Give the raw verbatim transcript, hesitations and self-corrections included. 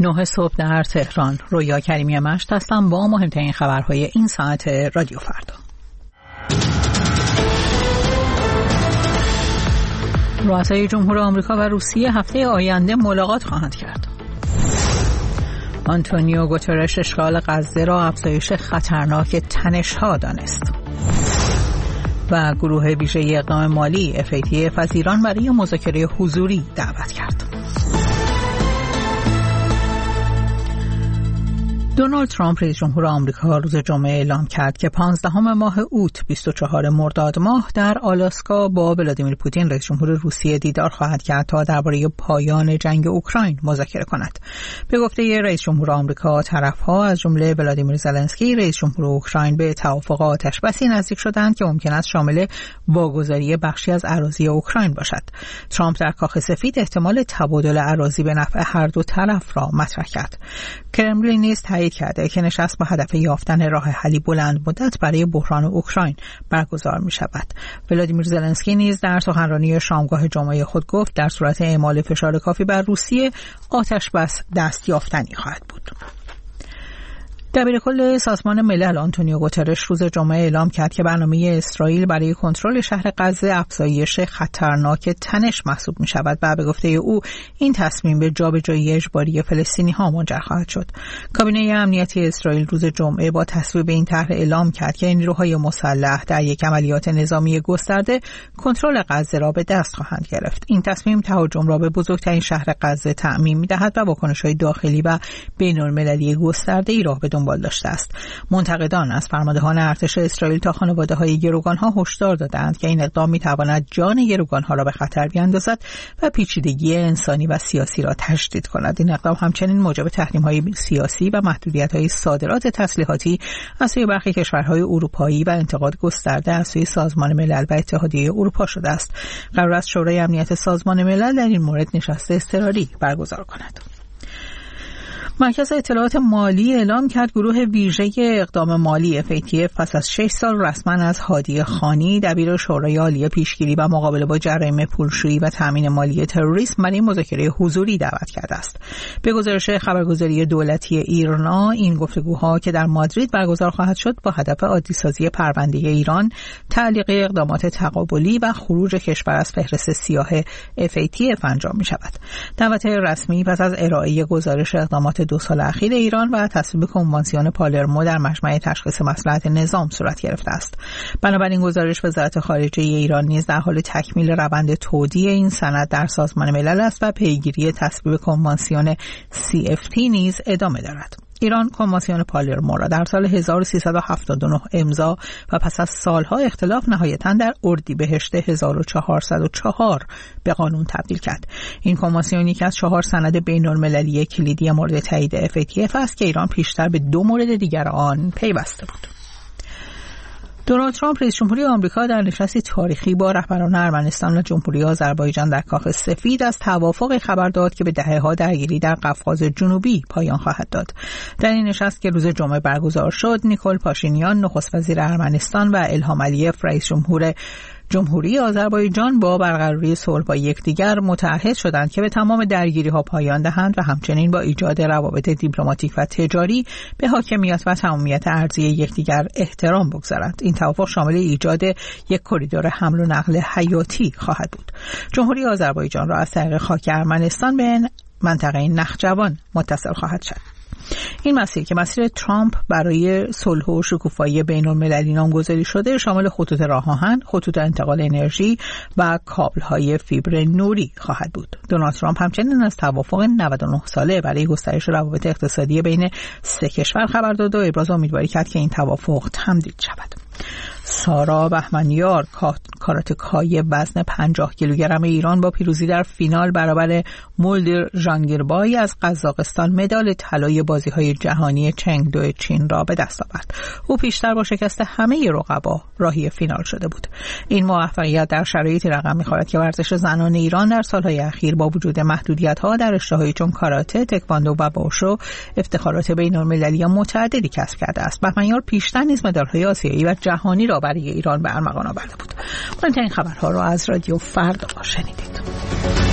نه صبح در تهران. رویا کریمی مشت هستم با مهمترین خبرهای این ساعت رادیو فردا. رؤسای جمهور آمریکا و روسیه هفته آینده ملاقات خواهند کرد. آنتونیو گوترش اشغال غزه را افزایش خطرناک تنش‌ها دانست. و گروه ویژه اقدام مالی اف ای تی اف از ایران برای مذاکره حضوری دعوت کرد. دونالد ترامپ رئیس جمهور آمریکا روز جمعه اعلام کرد که پانزدهم ماه اوت بیست و چهارم مرداد ماه در آلاسکا با ولادیمیر پوتین رئیس جمهور روسیه دیدار خواهد کرد تا درباره پایان جنگ اوکراین مذاکره کند. به گفته رئیس جمهور آمریکا، طرف‌ها از جمله ولادیمیر زلنسکی رئیس جمهور اوکراین به توافق آتش‌بسی نزدیک شدند که ممکن است شامل واگذاری بخشی از اراضی اوکراین باشد. ترامپ در کاخ سفید احتمال تبادل اراضی به نفع هر دو طرف را مطرح کرد. کرملین نیز تایید کرده که نشست با هدف یافتن راه حلی بلند مدت برای بحران اوکراین برگزار می شود. ولادیمیر زلنسکی نیز در سخنرانی شامگاه جمعه خود گفت در صورت اعمال فشار کافی بر روسیه آتش بس دست یافتنی خواهد بود. دبیرکل سازمان ملل آنتونیو گوترش روز جمعه اعلام کرد که برنامه اسرائیل برای کنترل شهر غزه افزایش خطرناک تنش محسوب می شود و به گفته او این تصمیم به جابجایی اجباری فلسطینی ها منجر خواهد شد. کابینه امنیتی اسرائیل روز جمعه با تصویب این طرح اعلام کرد که نیروهای مسلح در یک عملیات نظامی گسترده کنترل غزه را به دست خواهند گرفت. این تصمیم تهاجم را به بزرگترین شهر غزه تعمیم می دهد و واکنش‌های داخلی و بین‌المللی گسترده‌ای را به دنبال داشته است. منتقدان از فرماندهان ارتش اسرائیل تا خانواده‌های گروگان‌ها هشدار دادند که این اقدام می‌تواند جان گروگان‌ها را به خطر بیاندازد و پیچیدگی انسانی و سیاسی را تشدید کند. این اقدام همچنین موجب تحریم‌های سیاسی و محدودیت‌های صادرات تسلیحاتی از سوی برخی کشورهای اروپایی و انتقاد گسترده از سوی سازمان ملل و اتحادیه اروپا شده است. قرار است شورای امنیت سازمان ملل در این مورد نشست اضطراری برگزار کند. مرکز اطلاعات مالی اعلام کرد گروه ویژه اقدام مالی اف ای تی اف پس از شش سال رسما از هادی خانی دبیر شورای عالی پیشگیری و مقابله با جرایم پولشویی و تامین مالی تروریسم برای مذاکره حضوری دعوت کرده است. به گزارش خبرگزاری دولتی ایرنا، این گفتگوها که در مادرید برگزار خواهد شد با هدف عادی‌سازی پرونده ایران، تعلیق اقدامات تقابلی و خروج کشور از فهرست سیاه اف ای تی اف انجام می شود. دعوت رسمی پس از ارائه گزارش اقدامات دو سال اخیر ایران و تصویب کنوانسیون پالرمو در مجمع تشخیص مصلحت نظام صورت گرفته است. بنابراین گزارش وزارت خارجه ایران نیز در حال تکمیل روند تودیع این سند در سازمان ملل است و پیگیری تصویب کنوانسیون سی اف تی نیز ادامه دارد. ایران کنوانسیون پالرمو را در سال هزار و سیصد و هفتاد و نه امضا و پس از سالها اختلاف نهایتاً در اردیبهشت هزار و چهارصد و چهار به قانون تبدیل کرد. این کنوانسیون یکی از چهار سند بین‌المللی کلیدی مورد تایید اف ای تی اف است که ایران پیشتر به دو مورد دیگر آن پیوسته بود. دونالد ترامپ رئیس جمهوری آمریکا در نشستی تاریخی با رهبران ارمنستان و جمهوری آذربایجان در کاخ سفید از توافقی خبر داد که به دهه‌ها درگیری در قفقاز جنوبی پایان خواهد داد. در این نشست که روز جمعه برگزار شد، نیکول پاشینیان نخست وزیر ارمنستان و الهام علیف رئیس جمهور جمهوری آذربایجان با برقراری صلح با یکدیگر متعهد شدند که به تمام درگیری‌ها پایان دهند و همچنین با ایجاد روابط دیپلماتیک و تجاری به حاکمیت و تمامیت ارضی یکدیگر احترام بگذارند. این توافق شامل ایجاد یک کریدور حمل و نقل حیاتی خواهد بود. جمهوری آذربایجان را از طریق خاک ارمنستان به منطقه نخجوان متصل خواهد شد. این مسیر که مسیر ترامپ برای صلح و شکوفایی بین‌المللی نامگذاری شده، شامل خطوط راه آهن، خطوط انتقال انرژی و کابل‌های فیبر نوری خواهد بود. دونالد ترامپ همچنین از توافق نود و نه ساله برای گسترش روابط اقتصادی بین سه کشور خبر داد و ابراز امیدواری کرد که این توافق تمدید شود. سارا بهمنیار کاراتکای وزن پنجاه کیلوگرم ایران با پیروزی در فینال برابر مولدر ژانگیربای از قزاقستان مدال طلای بازی‌های جهانی چنگدو چین را به دست آورد. او پیشتر با شکست همه رقبا راهی فینال شده بود. این موفقیت در شرایطی رقم می‌خورد که ورزش زنان ایران در سال‌های اخیر با وجود محدودیت‌ها در رشته‌هایی چون کاراته، تکواندو و باشو افتخارات بین‌المللی متعددی کسب کرده است. بهمنیار پیشتر نیز مدال‌های آسیایی و جهانی را برای ایران به ارمغان آورده بود. مهمترین خبرها را از رادیو فردا شنیدید.